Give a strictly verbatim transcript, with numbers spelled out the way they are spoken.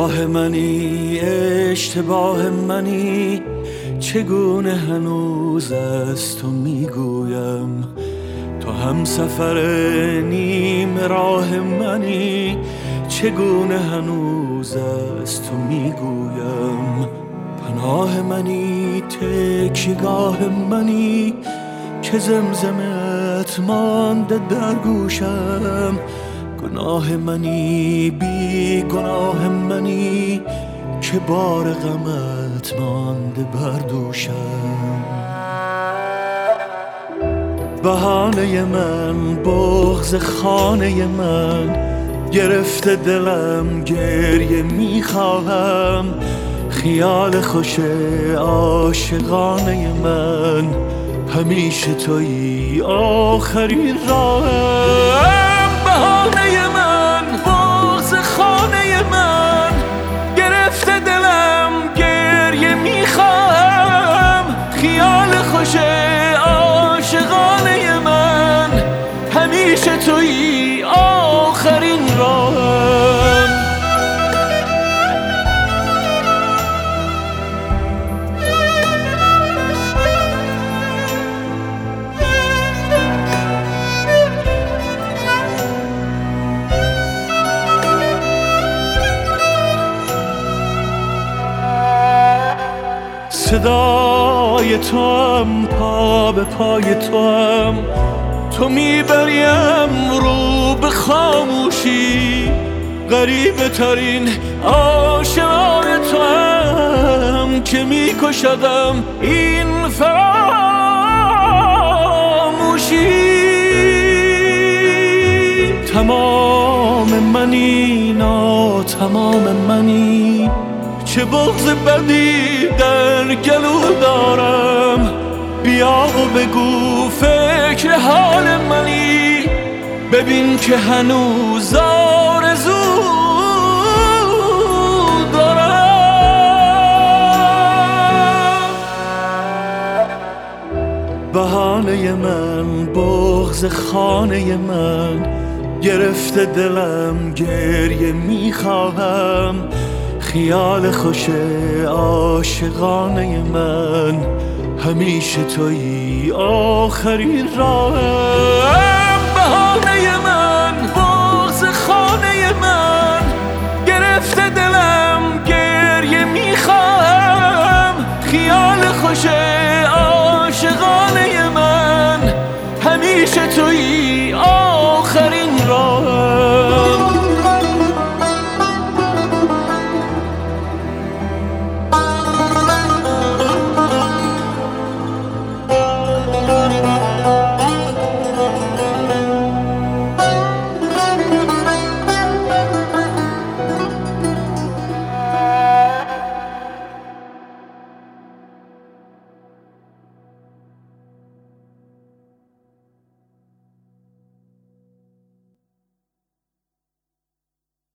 راه منی اشتباه منی، چگونه هنوز از تو میگویم. تو هم سفر نیم راه منی، چگونه هنوز از تو میگویم. پناه منی تکیگاه منی، که زمزمت مانده در گوشم. گناه منی بی گناه منی، که بار غمت مانده بر دوشم. بهانه من بغض خانه من، گرفته دلم گریه میخواهم. خیال خوش عاشقانه من، همیشه تویی آخرین راهم. بهانه من بغض خانه من، گرفته دلم گریه میخواهم. خیال خوش عاشقانه من، همیشه تویی آخرین راهم. صدای تو هم پا به پای تو هم، تو میبریم رو به خاموشی. غریبه ترین آشنای تو هم، که میکشدم این فراموشی. تمام منی نا تمام منی، چه بغض بدی در گلو دارم. بیا و بگو فکر حال منی، ببین که هنوز آرزو دارم. بهانه من بغض خانه من، گرفته دلم گریه میخواهم. خیال خوش عاشقانه من، همیشه تویی آخرین راهم. بهانه من بغض خانه من، گرفته دلم گریه میخواهم. خیال خوش عاشقانه من، همیشه تویی